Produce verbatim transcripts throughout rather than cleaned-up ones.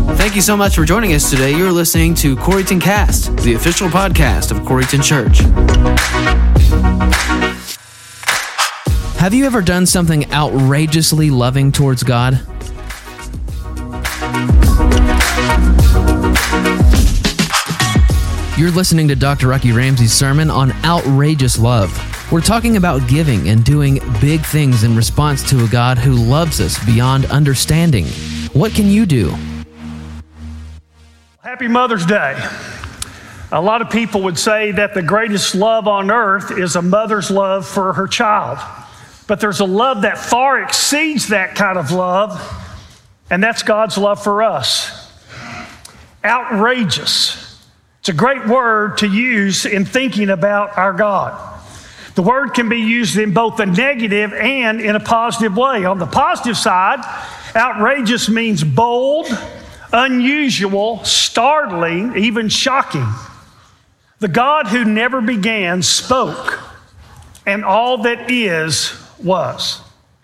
Thank you so much for joining us today. You're listening to Coreyton Cast, the official podcast of Coreyton Church. Have you ever done something outrageously loving towards God? You're listening to Doctor Rocky Ramsey's sermon on outrageous love. We're talking about giving and doing big things in response to a God who loves us beyond understanding. What can you do? Happy Mother's Day. A lot of people would say that the greatest love on earth is a mother's love for her child. But there's a love that far exceeds that kind of love, and that's God's love for us. Outrageous. It's a great word to use in thinking about our God. The word can be used in both a negative and in a positive way. On the positive side, outrageous means bold, unusual, startling, even shocking. The God who never began spoke, and all that is was.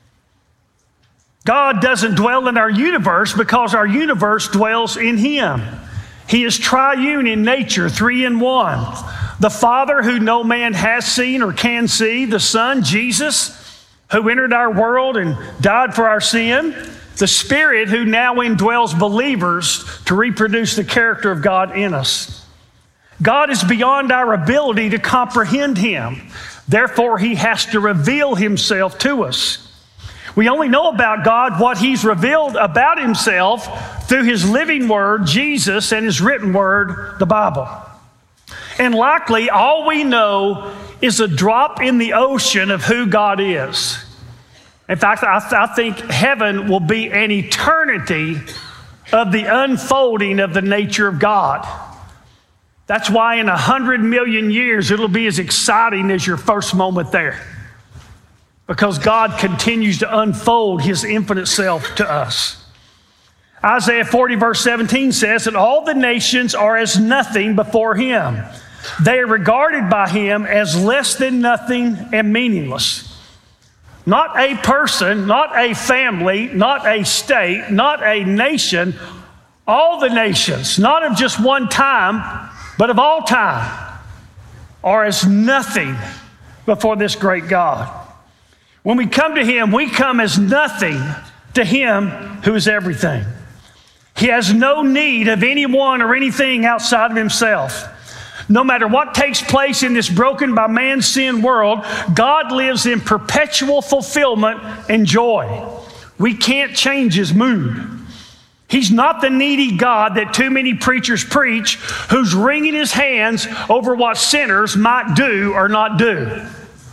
God doesn't dwell in our universe because our universe dwells in Him. He is triune in nature, three in one. The Father who no man has seen or can see, the Son, Jesus, who entered our world and died for our sin, the Spirit who now indwells believers to reproduce the character of God in us. God is beyond our ability to comprehend Him. Therefore, He has to reveal Himself to us. We only know about God what He's revealed about Himself through His living Word, Jesus, and His written Word, the Bible. And likely, all we know is a drop in the ocean of who God is. In fact, I, th- I think heaven will be an eternity of the unfolding of the nature of God. That's why in a hundred million years, it'll be as exciting as your first moment there. Because God continues to unfold His infinite self to us. Isaiah forty verse seventeen says that all the nations are as nothing before Him. They are regarded by Him as less than nothing and meaningless. Not a person, not a family, not a state, not a nation, all the nations, not of just one time, but of all time, are as nothing before this great God. When we come to Him, we come as nothing to Him who is everything. He has no need of anyone or anything outside of Himself. No matter what takes place in this broken by man's sin world, God lives in perpetual fulfillment and joy. We can't change His mood. He's not the needy God that too many preachers preach, who's wringing His hands over what sinners might do or not do.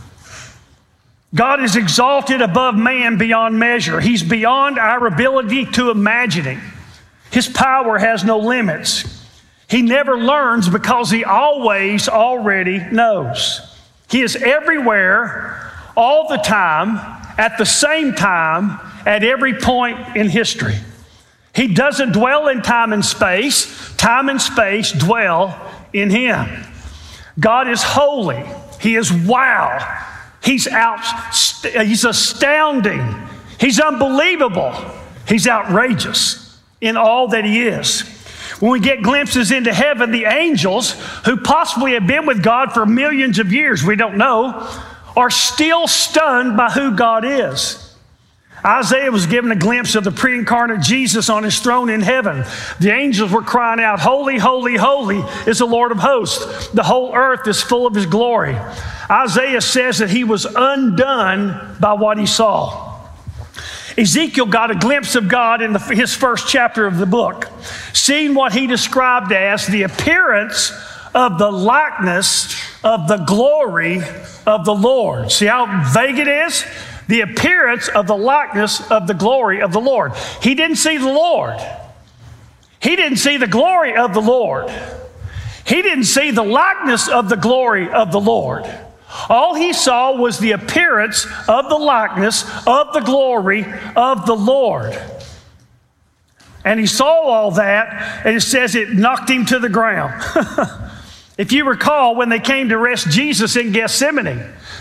God is exalted above man beyond measure. He's beyond our ability to imagine Him. His power has no limits. He never learns because He always already knows. He is everywhere, all the time, at the same time, at every point in history. He doesn't dwell in time and space. Time and space dwell in Him. God is holy. He is wow. He's out, He's astounding. He's unbelievable. He's outrageous in all that He is. When we get glimpses into heaven, the angels, who possibly have been with God for millions of years, we don't know, are still stunned by who God is. Isaiah was given a glimpse of the pre-incarnate Jesus on His throne in heaven. The angels were crying out, "Holy, holy, holy is the Lord of hosts. The whole earth is full of His glory." Isaiah says that he was undone by what he saw. Ezekiel got a glimpse of God in the, his first chapter of the book, seeing what he described as the appearance of the likeness of the glory of the Lord. See how vague it is? The appearance of the likeness of the glory of the Lord. He didn't see the Lord. He didn't see the glory of the Lord. He didn't see the likeness of the glory of the Lord. All he saw was the appearance of the likeness of the glory of the Lord. And he saw all that, and it says it knocked him to the ground. If you recall, when they came to arrest Jesus in Gethsemane,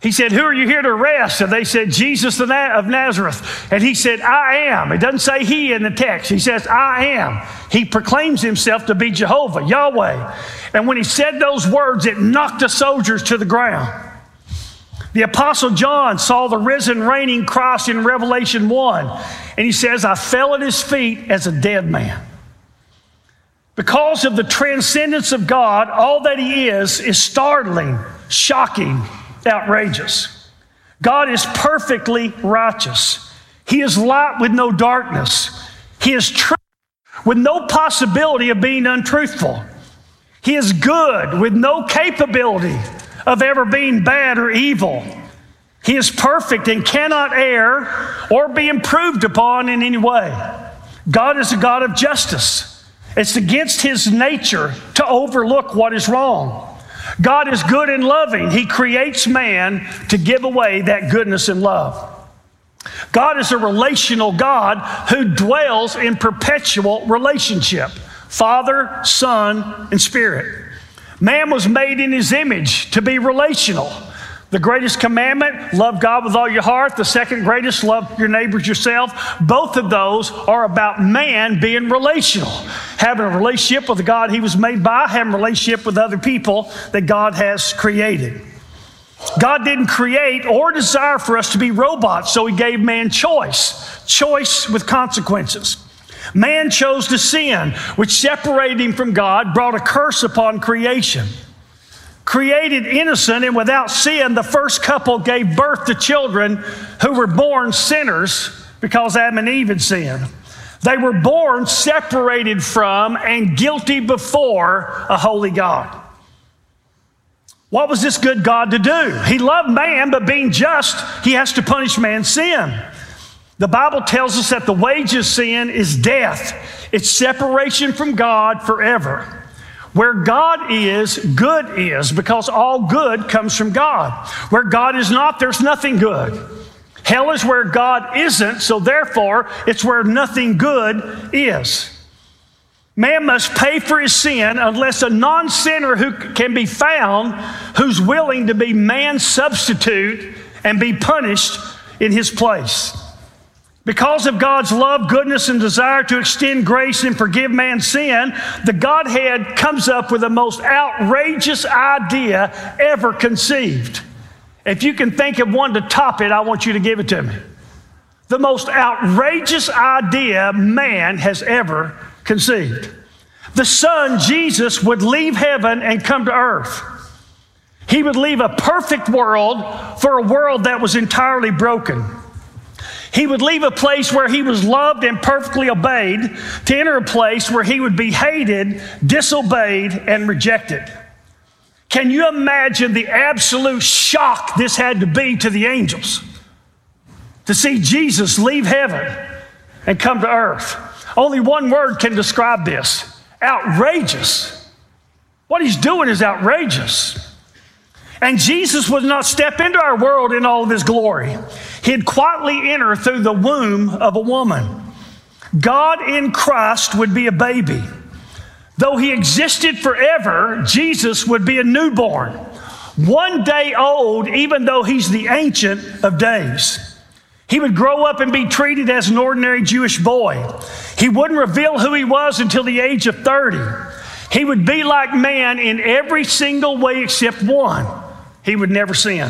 He said, who are you here to arrest? And they said, Jesus of Nazareth. And he said, I am. It doesn't say he in the text. He says, I am. He proclaims himself to be Jehovah, Yahweh. And when he said those words, it knocked the soldiers to the ground. The Apostle John saw the risen, reigning Christ in Revelation one. And he says, I fell at his feet as a dead man. Because of the transcendence of God, all that he is is startling, shocking, outrageous. God is perfectly righteous. He is light with no darkness. He is truth with no possibility of being untruthful. He is good with no capability of ever being bad or evil. He is perfect and cannot err or be improved upon in any way. God is a God of justice. It's against his nature to overlook what is wrong. God is good and loving. He creates man to give away that goodness and love. God is a relational God who dwells in perpetual relationship, Father, Son, and Spirit. Man was made in his image to be relational. The greatest commandment, love God with all your heart. The second greatest, love your neighbors yourself. Both of those are about man being relational. Having a relationship with the God he was made by, having a relationship with other people that God has created. God didn't create or desire for us to be robots, so he gave man choice. Choice with consequences. Man chose to sin, which separated him from God, brought a curse upon creation. Created innocent and without sin, the first couple gave birth to children who were born sinners because Adam and Eve had sinned. They were born separated from and guilty before a holy God. What was this good God to do? He loved man, but being just, he has to punish man's sin. The Bible tells us that the wages of sin is death. It's separation from God forever. Where God is, good is, because all good comes from God. Where God is not, there's nothing good. Hell is where God isn't, so therefore, it's where nothing good is. Man must pay for his sin unless a non-sinner who can be found who's willing to be man's substitute and be punished in his place. Because of God's love, goodness, and desire to extend grace and forgive man's sin, the Godhead comes up with the most outrageous idea ever conceived. If you can think of one to top it, I want you to give it to me. The most outrageous idea man has ever conceived. The Son, Jesus, would leave heaven and come to earth. He would leave a perfect world for a world that was entirely broken. He would leave a place where he was loved and perfectly obeyed to enter a place where he would be hated, disobeyed, and rejected. Can you imagine the absolute shock this had to be to the angels? To see Jesus leave heaven and come to earth. Only one word can describe this: outrageous. What he's doing is outrageous. And Jesus would not step into our world in all of his glory. He'd quietly enter through the womb of a woman. God in Christ would be a baby. Though he existed forever, Jesus would be a newborn, one day old, even though he's the Ancient of Days. He would grow up and be treated as an ordinary Jewish boy. He wouldn't reveal who he was until the age of thirty. He would be like man in every single way except one: he would never sin.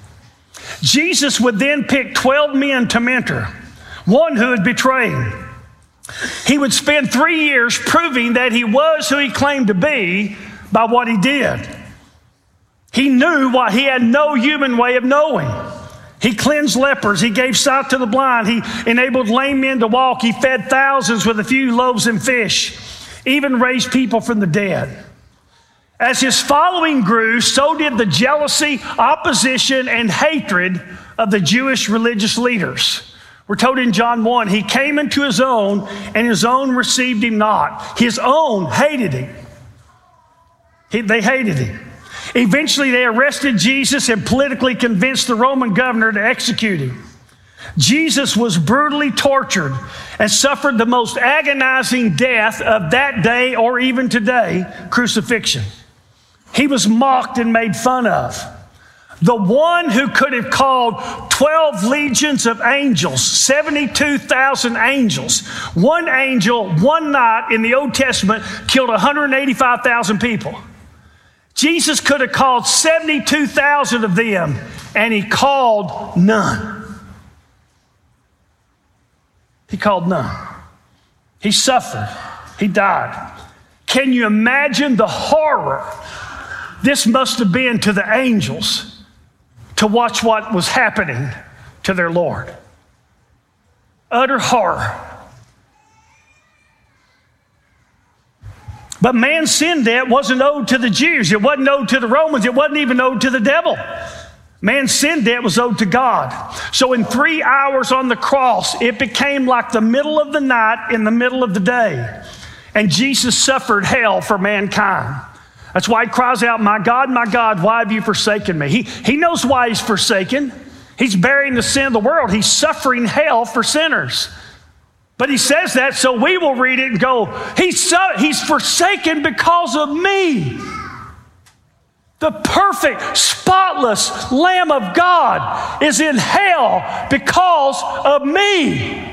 Jesus would then pick twelve men to mentor, one who would betray him. He would spend three years proving that he was who he claimed to be by what he did. He knew what he had no human way of knowing. He cleansed lepers. He gave sight to the blind. He enabled lame men to walk. He fed thousands with a few loaves and fish, even raised people from the dead. As his following grew, so did the jealousy, opposition, and hatred of the Jewish religious leaders. We're told in John one, he came into his own, and his own received him not. His own hated him. He, they hated him. Eventually, they arrested Jesus and politically convinced the Roman governor to execute him. Jesus was brutally tortured and suffered the most agonizing death of that day, or even today, crucifixion. He was mocked and made fun of. The one who could have called twelve legions of angels, seventy-two thousand angels. One angel, one night in the Old Testament, killed one hundred eighty-five thousand people. Jesus could have called seventy-two thousand of them, and he called none. He called none. He suffered. He died. Can you imagine the horror this must have been to the angels to watch what was happening to their Lord? Utter horror. But man's sin debt wasn't owed to the Jews. It wasn't owed to the Romans. It wasn't even owed to the devil. Man's sin debt was owed to God. So in three hours on the cross, it became like the middle of the night in the middle of the day. And Jesus suffered hell for mankind. That's why he cries out, "My God, my God, why have you forsaken me?" He, he knows why he's forsaken. He's bearing the sin of the world. He's suffering hell for sinners. But he says that so we will read it and go, he's, so, he's forsaken because of me. The perfect, spotless Lamb of God is in hell because of me.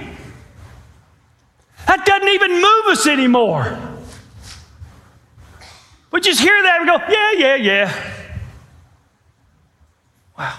That doesn't even move us anymore. We just hear that and go, yeah, yeah, yeah. Wow.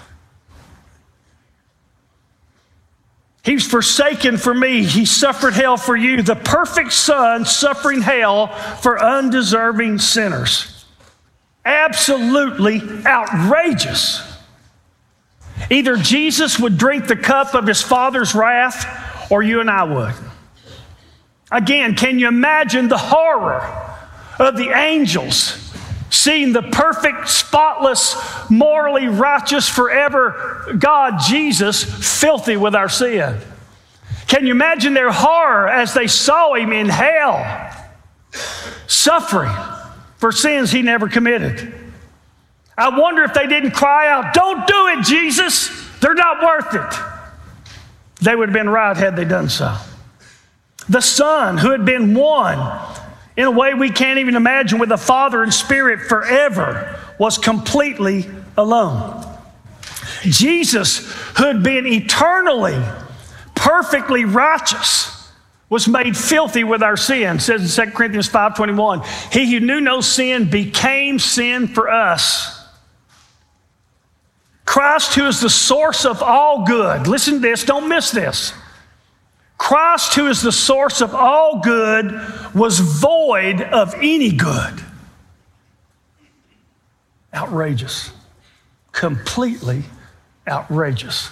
He was forsaken for me. He suffered hell for you. The perfect Son suffering hell for undeserving sinners. Absolutely outrageous. Either Jesus would drink the cup of his Father's wrath, or you and I would. Again, can you imagine the horror of the angels seeing the perfect, spotless, morally righteous, forever God, Jesus, filthy with our sin? Can you imagine their horror as they saw him in hell, suffering for sins he never committed? I wonder if they didn't cry out, "Don't do it, Jesus. They're not worth it." They would have been right had they done so. The Son, who had been one in a way we can't even imagine with the Father and Spirit forever, was completely alone. Jesus, who had been eternally, perfectly righteous, was made filthy with our sin. It says in Second Corinthians five twenty-one, he who knew no sin became sin for us. Christ, who is the source of all good. Listen to this, don't miss this. Christ, who is the source of all good, was void of any good. Outrageous. Completely outrageous.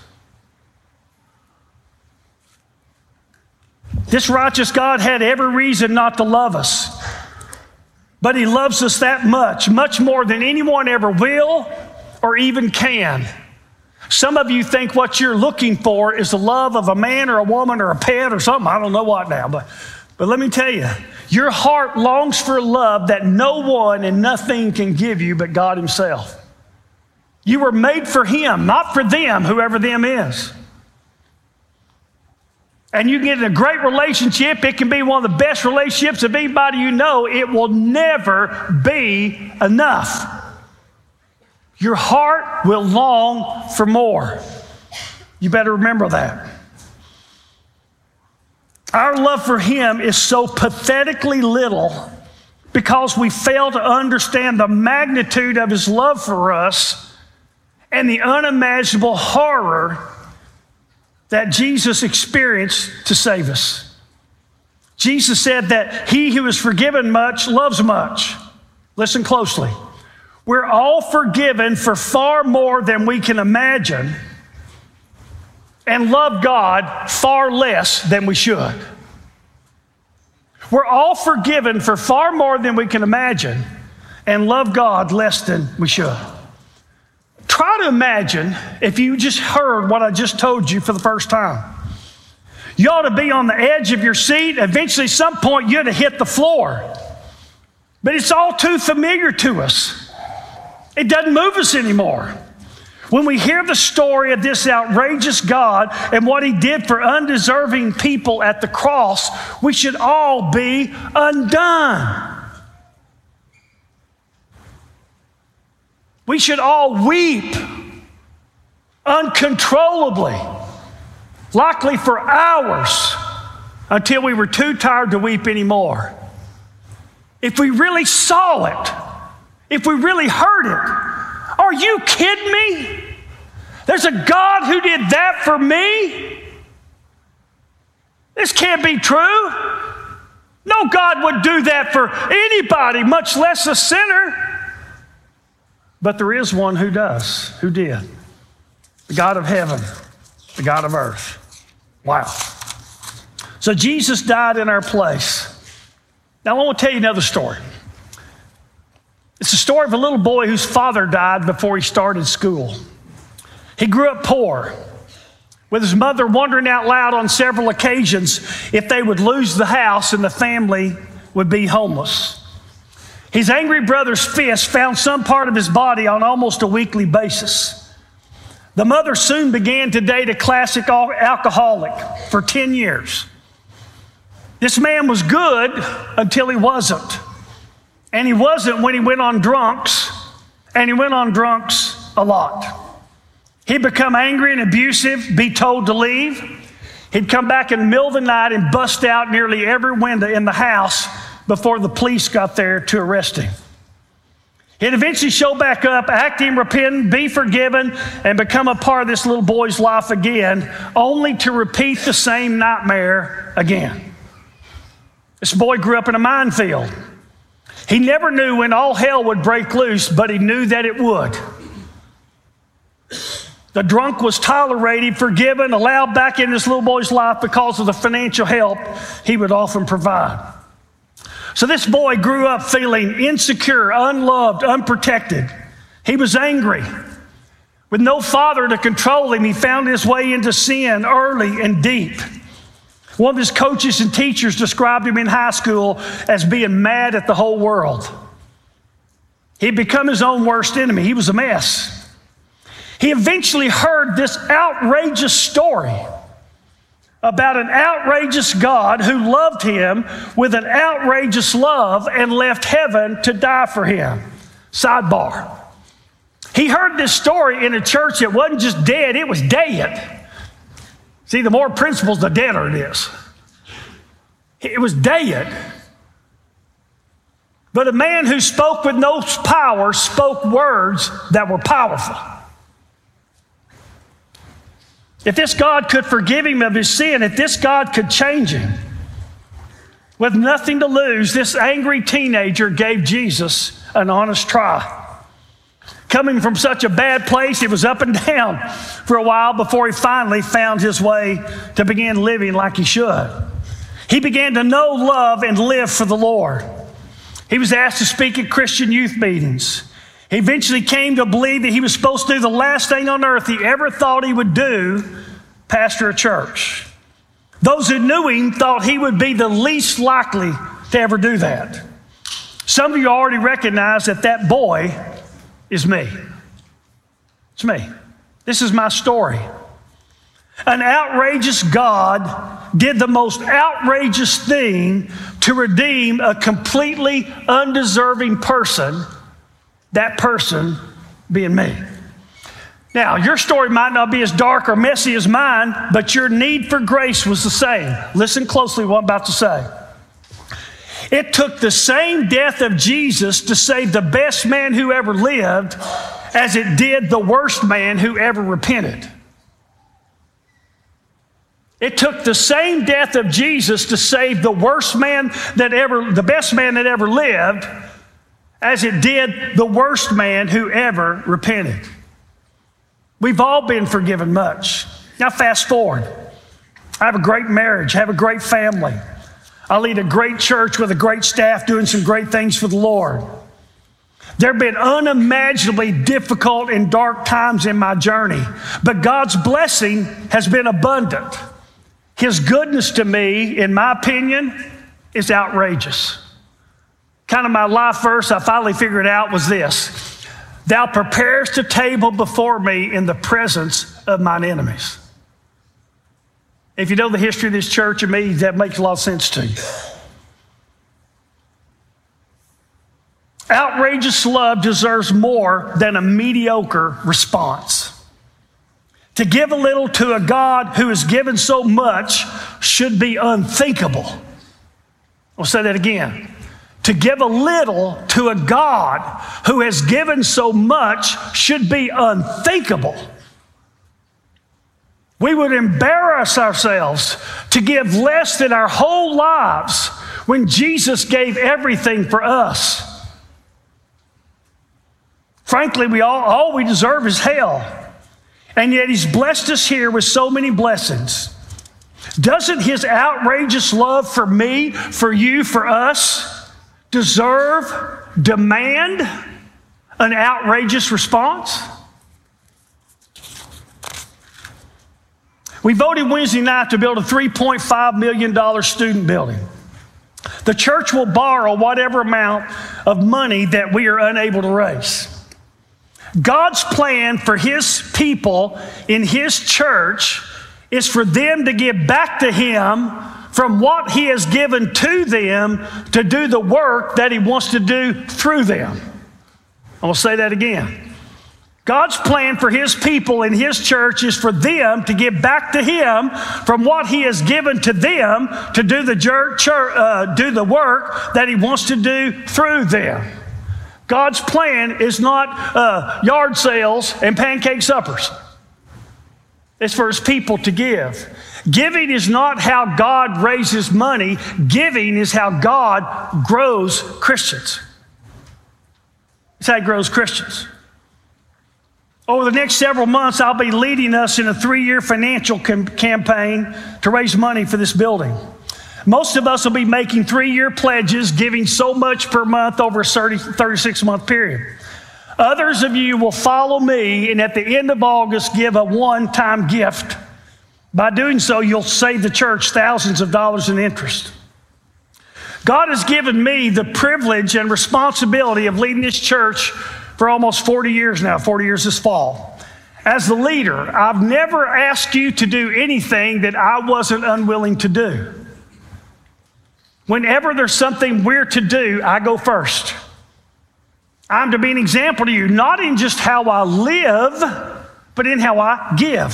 This righteous God had every reason not to love us, but he loves us that much, much more than anyone ever will or even can. Some of you think what you're looking for is the love of a man or a woman or a pet or something. I don't know what now, but, but let me tell you, your heart longs for love that no one and nothing can give you but God himself. You were made for him, not for them, whoever them is. And you get in a great relationship. It can be one of the best relationships of anybody you know. It will never be enough. Your heart will long for more. You better remember that. Our love for him is so pathetically little because we fail to understand the magnitude of his love for us and the unimaginable horror that Jesus experienced to save us. Jesus said that he who is forgiven much loves much. Listen closely. We're all forgiven for far more than we can imagine and love God far less than we should. We're all forgiven for far more than we can imagine and love God less than we should. Try to imagine if you just heard what I just told you for the first time. You ought to be on the edge of your seat. Eventually, at some point, you'd have hit the floor. But it's all too familiar to us. It doesn't move us anymore. When we hear the story of this outrageous God and what he did for undeserving people at the cross, we should all be undone. We should all weep uncontrollably, likely for hours, until we were too tired to weep anymore. If we really saw it, if we really heard it, are you kidding me? There's a God who did that for me? This can't be true. No God would do that for anybody, much less a sinner. But there is one who does, who did. The God of heaven, the God of earth. Wow. So Jesus died in our place. Now I want to tell you another story. It's the story of a little boy whose father died before he started school. He grew up poor, with his mother wondering out loud on several occasions if they would lose the house and the family would be homeless. His angry brother's fist found some part of his body on almost a weekly basis. The mother soon began to date a classic alcoholic for ten years. This man was good until he wasn't. And he wasn't when he went on drunks, and he went on drunks a lot. He'd become angry and abusive, be told to leave. He'd come back in the middle of the night and bust out nearly every window in the house before the police got there to arrest him. He'd eventually show back up, acting, repent, be forgiven, and become a part of this little boy's life again, only to repeat the same nightmare again. This boy grew up in a minefield. He never knew when all hell would break loose, but he knew that it would. The drunk was tolerated, forgiven, allowed back in this little boy's life because of the financial help he would often provide. So this boy grew up feeling insecure, unloved, unprotected. He was angry. With no father to control him, he found his way into sin early and deep. One of his coaches and teachers described him in high school as being mad at the whole world. He'd become his own worst enemy. He was a mess. He eventually heard this outrageous story about an outrageous God who loved him with an outrageous love and left heaven to die for him. Sidebar. He heard this story in a church that wasn't just dead, it was dead. See, the more principles, the deader it is. It was dead. But a man who spoke with no power spoke words that were powerful. If this God could forgive him of his sin, if this God could change him, with nothing to lose, this angry teenager gave Jesus an honest try. Coming from such a bad place, it was up and down for a while before he finally found his way to begin living like he should. He began to know, love, and live for the Lord. He was asked to speak at Christian youth meetings. He eventually came to believe that he was supposed to do the last thing on earth he ever thought he would do, pastor a church. Those who knew him thought he would be the least likely to ever do that. Some of you already recognize that that boy is me. It's me. This is my story. An outrageous God did the most outrageous thing to redeem a completely undeserving person, that person being me. Now, your story might not be as dark or messy as mine, but your need for grace was the same. Listen closely to what I'm about to say. It took the same death of Jesus to save the best man who ever lived as it did the worst man who ever repented. It took the same death of Jesus to save the worst man that ever, the best man that ever lived, as it did the worst man who ever repented. We've all been forgiven much. Now fast forward. I have a great marriage, I have a great family. I lead a great church with a great staff doing some great things for the Lord. There have been unimaginably difficult and dark times in my journey, but God's blessing has been abundant. His goodness to me, in my opinion, is outrageous. Kind of my life verse I finally figured out was this: Thou preparest a table before me in the presence of mine enemies. If you know the history of this church and me, that makes a lot of sense to you. Outrageous love deserves more than a mediocre response. To give a little to a God who has given so much should be unthinkable. I'll say that again. To give a little to a God who has given so much should be unthinkable. We would embarrass ourselves to give less than our whole lives when Jesus gave everything for us. Frankly, we all, all we deserve is hell. And yet he's blessed us here with so many blessings. Doesn't his outrageous love for me, for you, for us deserve, demand an outrageous response? We voted Wednesday night to build a three point five million dollars student building. The church will borrow whatever amount of money that we are unable to raise. God's plan for his people in his church is for them to give back to him from what he has given to them to do the work that he wants to do through them. I will say that again. God's plan for his people in his church is for them to give back to him from what he has given to them to do the, church, uh, do the work that he wants to do through them. God's plan is not uh, yard sales and pancake suppers. It's for his people to give. Giving is not how God raises money. Giving is how God grows Christians. It's how he grows Christians. Over the next several months, I'll be leading us in a three-year financial com- campaign to raise money for this building. Most of us will be making three-year pledges, giving so much per month over a thirty-six month period. Others of you will follow me and at the end of August give a one-time gift. By doing so, you'll save the church thousands of dollars in interest. God has given me the privilege and responsibility of leading this church for almost forty years now, forty years this fall. As the leader, I've never asked you to do anything that I wasn't unwilling to do. Whenever there's something we're to do, I go first. I'm to be an example to you, not in just how I live, but in how I give.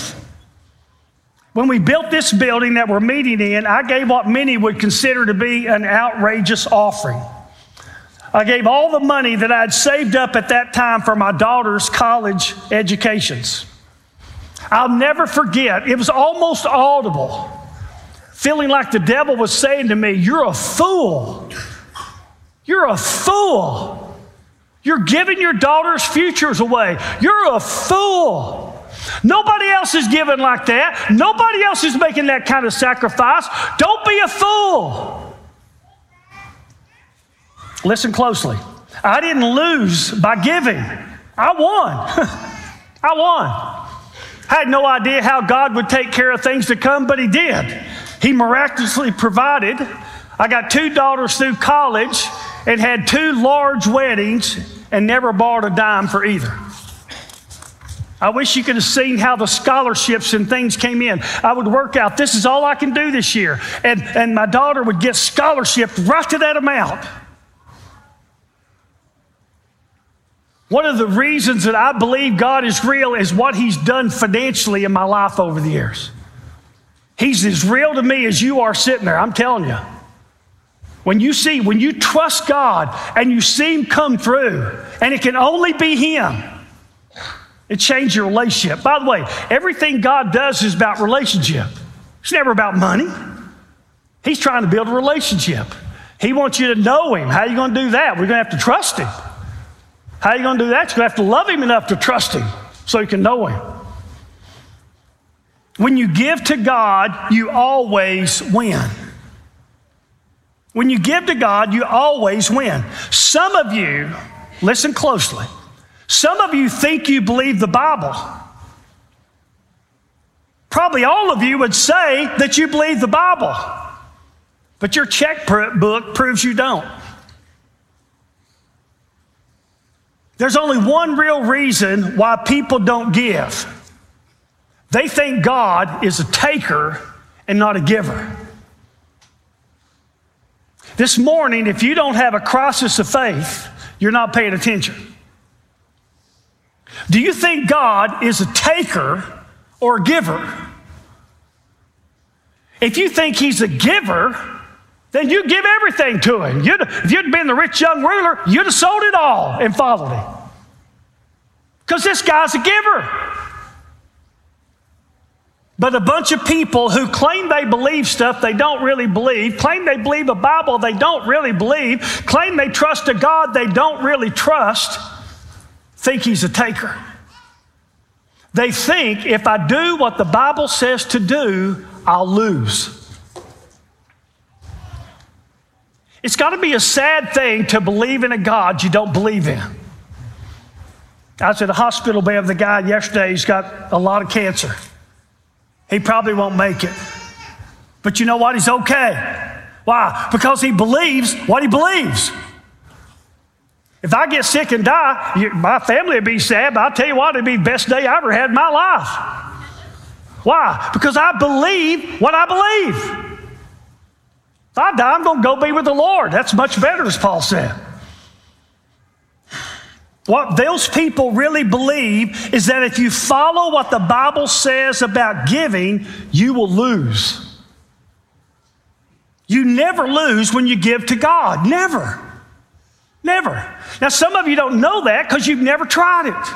When we built this building that we're meeting in, I gave what many would consider to be an outrageous offering. I gave all the money that I'd saved up at that time for my daughter's college educations. I'll never forget, it was almost audible, feeling like the devil was saying to me, "You're a fool. You're a fool. You're giving your daughter's futures away. You're a fool. Nobody else is giving like that. Nobody else is making that kind of sacrifice. Don't be a fool." Listen closely. I didn't lose by giving. I won. I won. I had no idea how God would take care of things to come, but he did. He miraculously provided. I got two daughters through college and had two large weddings and never borrowed a dime for either. I wish you could have seen how the scholarships and things came in. I would work out, this is all I can do this year. And, and my daughter would get scholarship right to that amount. One of the reasons that I believe God is real is what he's done financially in my life over the years. He's as real to me as you are sitting there, I'm telling you. When you see, when you trust God and you see him come through, and it can only be him, it changes your relationship. By the way, everything God does is about relationship. It's never about money. He's trying to build a relationship. He wants you to know him. How are you going to do that? We're going to have to trust him. How are you going to do that? You're going to have to love him enough to trust him so you can know him. When you give to God, you always win. When you give to God, you always win. Some of you, listen closely, some of you think you believe the Bible. Probably all of you would say that you believe the Bible, but your checkbook proves you don't. There's only one real reason why people don't give. They think God is a taker and not a giver. This morning, if you don't have a crisis of faith, you're not paying attention. Do you think God is a taker or a giver? If you think he's a giver, then you give everything to him. You'd, if you'd been the rich young ruler, you'd have sold it all and followed him. Because this guy's a giver. But a bunch of people who claim they believe stuff they don't really believe, claim they believe a Bible they don't really believe, claim they trust a God they don't really trust, think he's a taker. They think if I do what the Bible says to do, I'll lose. It's got to be a sad thing to believe in a God you don't believe in. I was at a hospital bed with a guy yesterday. He's got a lot of cancer. He probably won't make it. But you know what? He's okay. Why? Because he believes what he believes. If I get sick and die, you, my family would be sad, but I'll tell you what, it'd be the best day I ever had in my life. Why? Because I believe what I believe. If I die, I'm going to go be with the Lord. That's much better, as Paul said. What those people really believe is that if you follow what the Bible says about giving, you will lose. You never lose when you give to God. Never. Never. Now, some of you don't know that because you've never tried it.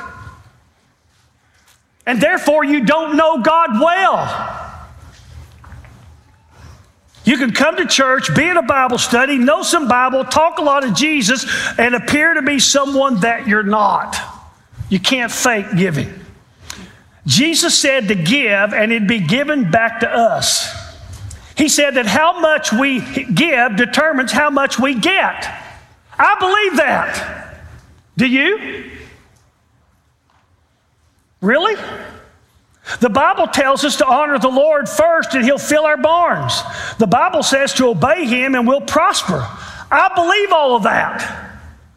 And therefore, you don't know God well. You can come to church, be in a Bible study, know some Bible, talk a lot of Jesus, and appear to be someone that you're not. You can't fake giving. Jesus said to give, and it'd be given back to us. He said that how much we give determines how much we get. I believe that. Do you? Really? The Bible tells us to honor the Lord first and he'll fill our barns. The Bible says to obey him and we'll prosper. I believe all of that.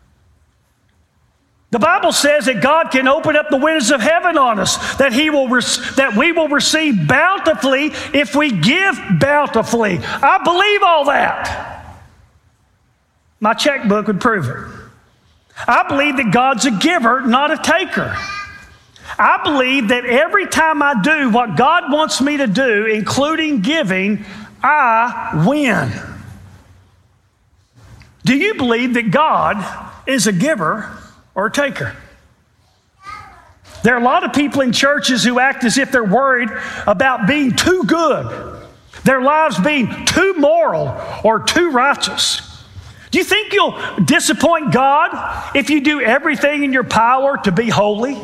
The Bible says that God can open up the windows of heaven on us, that he will that we will receive bountifully if we give bountifully. I believe all that. My checkbook would prove it. I believe that God's a giver, not a taker. I believe that every time I do what God wants me to do, including giving, I win. Do you believe that God is a giver or a taker? There are a lot of people in churches who act as if they're worried about being too good, their lives being too moral or too righteous. Do you think you'll disappoint God if you do everything in your power to be holy?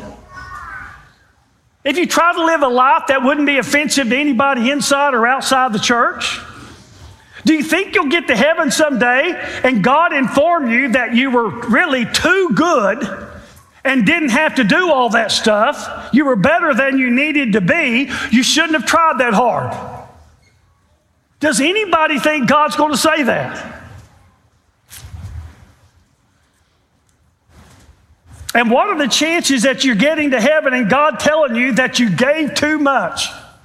If you try to live a life that wouldn't be offensive to anybody inside or outside the church? Do you think you'll get to heaven someday and God inform you that you were really too good and didn't have to do all that stuff? You were better than you needed to be. You shouldn't have tried that hard. Does anybody think God's going to say that? And what are the chances that you're getting to heaven and God telling you that you gave too much?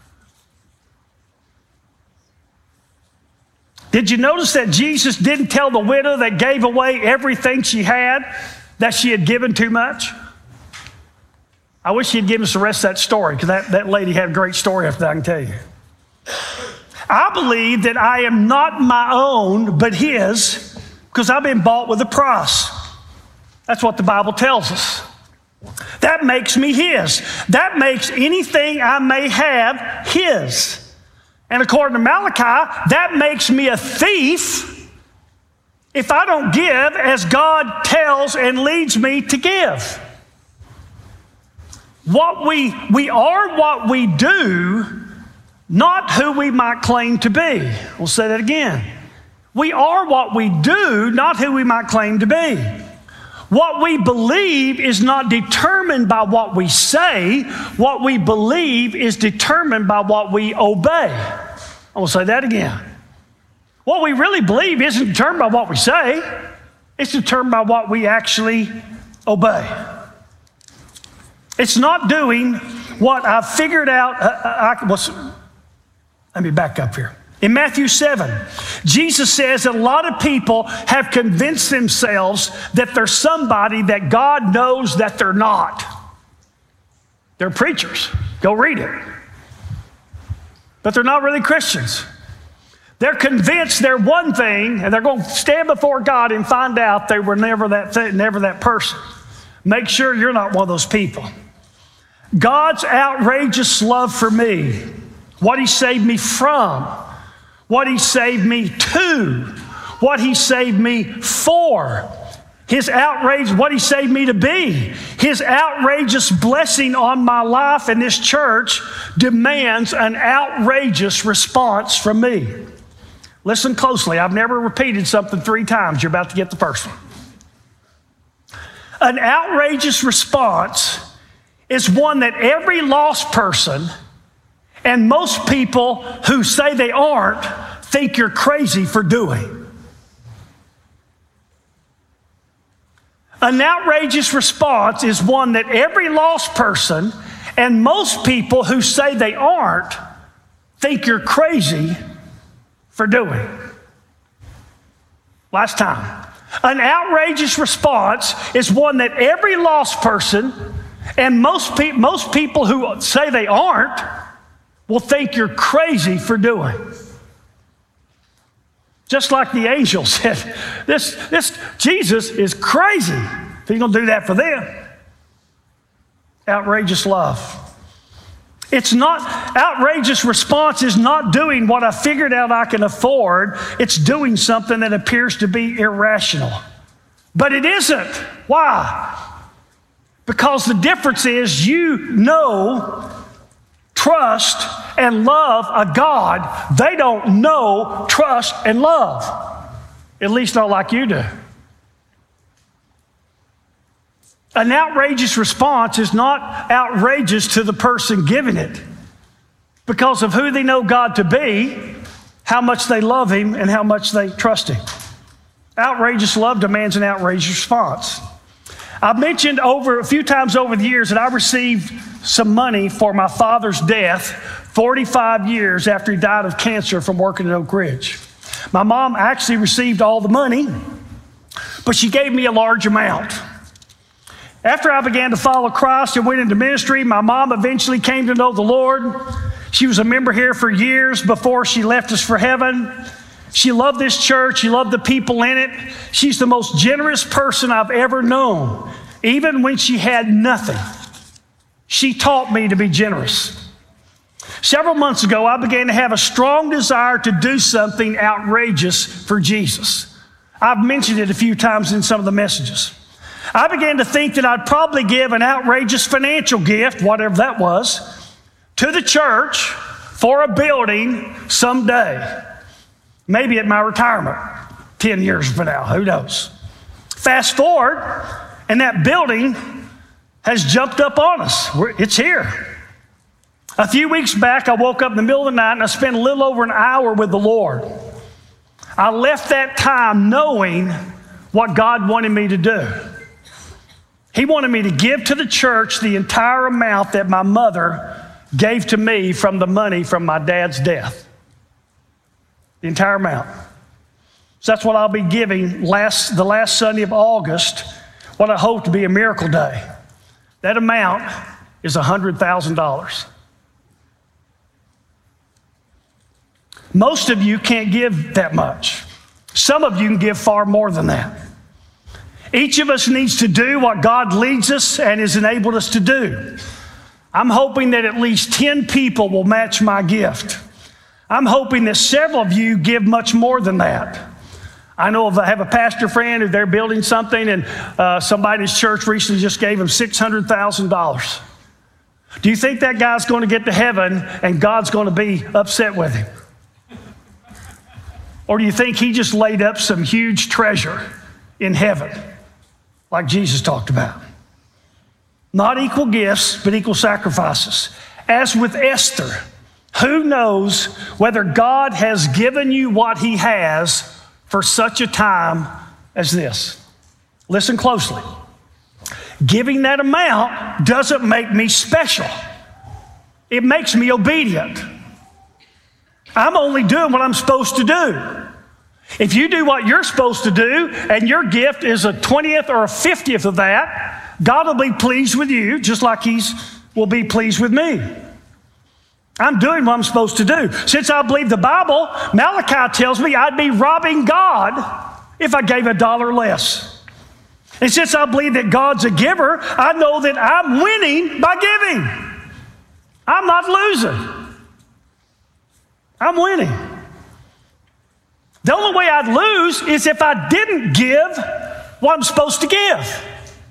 Did you notice that Jesus didn't tell the widow that gave away everything she had that she had given too much? I wish he'd given us the rest of that story, because that, that lady had a great story after that, I can tell you. I believe that I am not my own, but his, because I've been bought with a price. That's what the Bible tells us. That makes me his. That makes anything I may have his. And according to Malachi, that makes me a thief if I don't give as God tells and leads me to give. What we, we are what we do, not who we might claim to be. We'll say that again. We are what we do, not who we might claim to be. What we believe is not determined by what we say. What we believe is determined by what we obey. I will say that again. What we really believe isn't determined by what we say. It's determined by what we actually obey. It's not doing what I've figured out. Uh, I, well, let me back up here. In Matthew seven, Jesus says that a lot of people have convinced themselves that they're somebody that God knows that they're not. They're preachers. Go read it. but they're not really Christians. They're convinced they're one thing, and they're going to stand before God and find out they were never that th- never that person. Make sure you're not one of those people. God's outrageous love for me, what he saved me from, what he saved me to, what he saved me for, his outrage, what he saved me to be, his outrageous blessing on my life in this church demands an outrageous response from me. Listen closely. I've never repeated something three times. You're about to get the first one. An outrageous response is one that every lost person and most people who say they aren't think you're crazy for doing. An outrageous response is one that every lost person and most people who say they aren't think you're crazy for doing. Last time. An outrageous response is one that every lost person and most, pe- most people who say they aren't will think you're crazy for doing. Just like the angel said, this, this Jesus is crazy if he's going to do that for them. Outrageous love. It's not, outrageous response is not doing what I figured out I can afford. It's doing something that appears to be irrational. But it isn't. Why? Because the difference is you know, trust, and love a God they don't know, trust, and love. At least not like you do. An outrageous response is not outrageous to the person giving it because of who they know God to be, how much they love him, and how much they trust him. Outrageous love demands an outrageous response. I've mentioned over a few times over the years that I received some money for my father's death forty-five years after he died of cancer from working at Oak Ridge. My mom actually received all the money, but she gave me a large amount. After I began to follow Christ and went into ministry, my mom eventually came to know the Lord. She was a member here for years before she left us for heaven. She loved this church. She loved the people in it. She's the most generous person I've ever known. Even when she had nothing, she taught me to be generous. Several months ago, I began to have a strong desire to do something outrageous for Jesus. I've mentioned it a few times in some of the messages. I began to think that I'd probably give an outrageous financial gift, whatever that was, to the church for a building someday. Maybe at my retirement, ten years from now, who knows? Fast forward, and that building has jumped up on us. We're, it's here. A few weeks back, I woke up in the middle of the night and I spent a little over an hour with the Lord. I left that time knowing what God wanted me to do. He wanted me to give to the church the entire amount that my mother gave to me from the money from my dad's death. The entire amount. So that's what I'll be giving last, the last Sunday of August, what I hope to be a miracle day. That amount is one hundred thousand dollars. Most of you can't give that much. Some of you can give far more than that. Each of us needs to do what God leads us and has enabled us to do. I'm hoping that at least ten people will match my gift. I'm hoping that several of you give much more than that. I know if I have a pastor friend who they're building something and uh, somebody in his church recently just gave him six hundred thousand dollars. Do you think that guy's going to get to heaven and God's going to be upset with him? Or do you think he just laid up some huge treasure in heaven like Jesus talked about? Not equal gifts, but equal sacrifices. As with Esther, who knows whether God has given you what he has for such a time as this? Listen closely. Giving that amount doesn't make me special. It makes me obedient. I'm only doing what I'm supposed to do. If you do what you're supposed to do and your gift is a twentieth or a fiftieth of that, God will be pleased with you just like he will be pleased with me. I'm doing what I'm supposed to do. Since I believe the Bible, Malachi tells me I'd be robbing God if I gave a dollar less. And since I believe that God's a giver, I know that I'm winning by giving. I'm not losing. I'm winning. The only way I'd lose is if I didn't give what I'm supposed to give.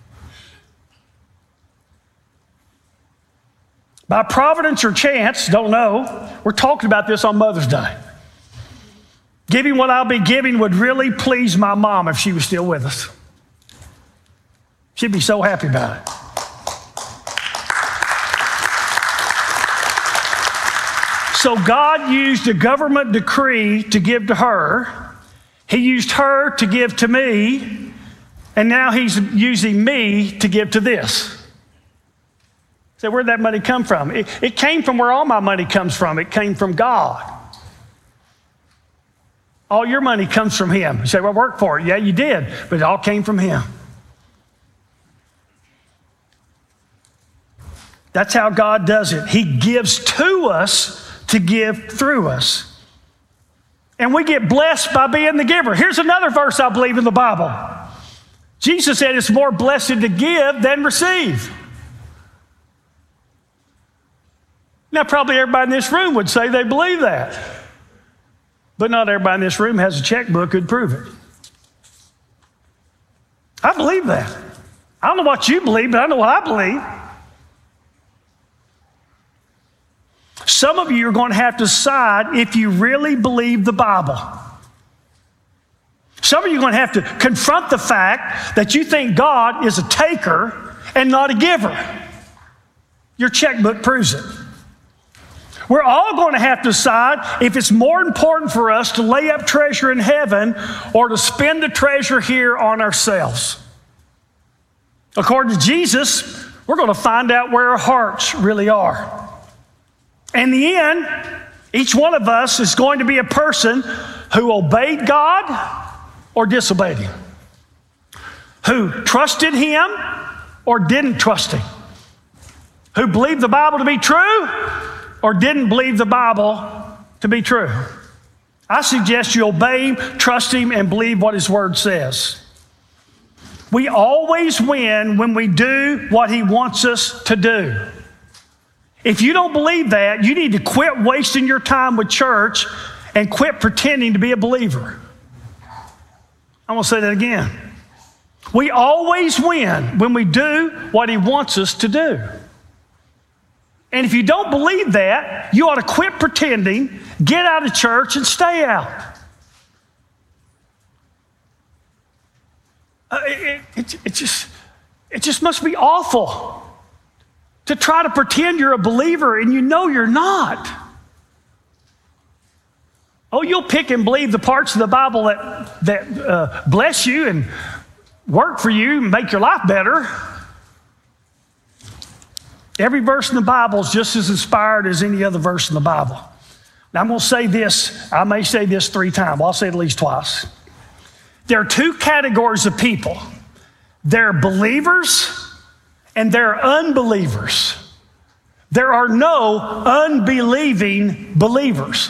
By providence or chance, don't know, we're talking about this on Mother's Day. Giving what I'll be giving would really please my mom if she was still with us. She'd be so happy about it. So God used a government decree to give to her. He used her to give to me, and now he's using me to give to this. So where'd that money come from? It, it came from where all my money comes from. It came from God. All your money comes from him. You say, well, I worked for it. Yeah, you did, but it all came from him. That's how God does it. He gives to us to give through us. And we get blessed by being the giver. Here's another verse I believe in the Bible. Jesus said it's more blessed to give than receive. Now, probably everybody in this room would say they believe that. But not everybody in this room has a checkbook who'd prove it. I believe that. I don't know what you believe, but I know what I believe. Some of you are going to have to decide if you really believe the Bible. Some of you are going to have to confront the fact that you think God is a taker and not a giver. Your checkbook proves it. We're all going to have to decide if it's more important for us to lay up treasure in heaven or to spend the treasure here on ourselves. According to Jesus, we're going to find out where our hearts really are. In the end, each one of us is going to be a person who obeyed God or disobeyed him, who trusted him or didn't trust him, who believed the Bible to be true or didn't believe the Bible to be true. I suggest you obey him, trust him, and believe what his word says. We always win when we do what he wants us to do. If you don't believe that, you need to quit wasting your time with church and quit pretending to be a believer. I'm going to say that again. We always win when we do what he wants us to do. And if you don't believe that, you ought to quit pretending, get out of church, and stay out. Uh, it, it, it, just, it just must be awful to try to pretend you're a believer and you know you're not. Oh, you'll pick and believe the parts of the Bible that, that uh, bless you and work for you and make your life better. Every verse in the Bible is just as inspired as any other verse in the Bible. Now, I'm going to say this. I may say this three times. Well, I'll say it at least twice. There are two categories of people. There are believers and there are unbelievers. There are no unbelieving believers.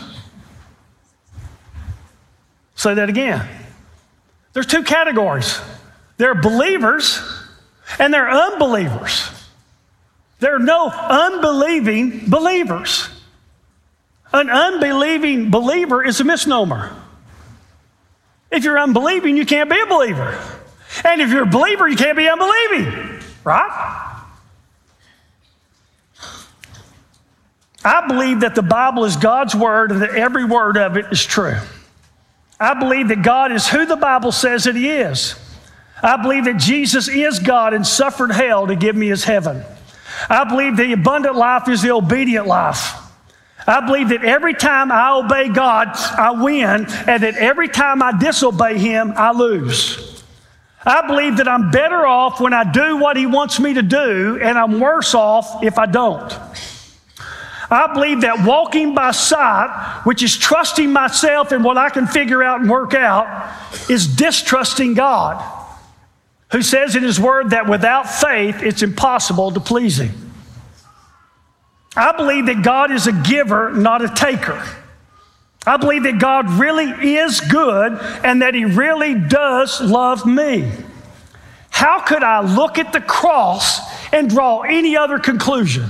Say that again. There's two categories. There are believers and there are unbelievers. There are no unbelieving believers. An unbelieving believer is a misnomer. If you're unbelieving, you can't be a believer. And if you're a believer, you can't be unbelieving. Right? I believe that the Bible is God's word and that every word of it is true. I believe that God is who the Bible says that he is. I believe that Jesus is God and suffered hell to give me his heaven. I believe the abundant life is the obedient life. I believe that every time I obey God, I win, and that every time I disobey him, I lose. I believe that I'm better off when I do what he wants me to do, and I'm worse off if I don't. I believe that walking by sight, which is trusting myself in what I can figure out and work out, is distrusting God, who says in his word that without faith, it's impossible to please him. I believe that God is a giver, not a taker. I believe that God really is good and that He really does love me. How could I look at the cross and draw any other conclusion?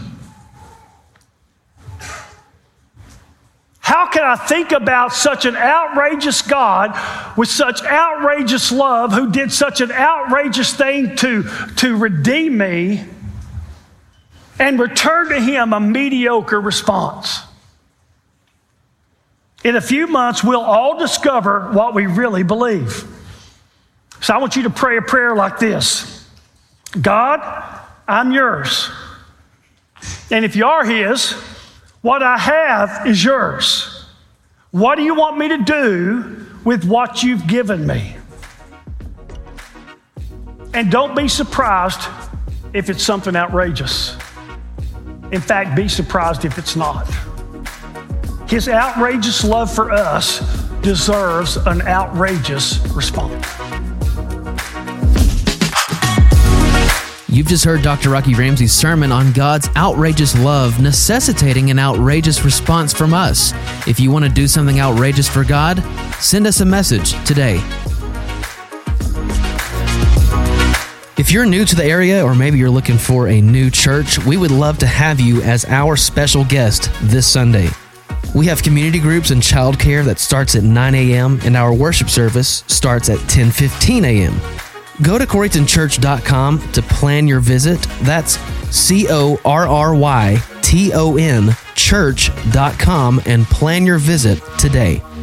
How can I think about such an outrageous God with such outrageous love who did such an outrageous thing to, to redeem me and return to Him a mediocre response? In a few months, we'll all discover what we really believe. So I want you to pray a prayer like this. God, I'm yours. And if you are His, what I have is yours. What do you want me to do with what you've given me? And don't be surprised if it's something outrageous. In fact, be surprised if it's not. His outrageous love for us deserves an outrageous response. You've just heard Doctor Rocky Ramsey's sermon on God's outrageous love necessitating an outrageous response from us. If you want to do something outrageous for God, send us a message today. If you're new to the area, or maybe you're looking for a new church, we would love to have you as our special guest this Sunday. We have community groups and childcare that starts at nine a.m. and our worship service starts at ten fifteen a.m. Go to corryton church dot com to plan your visit. That's C O R R Y T O N church dot com and plan your visit today.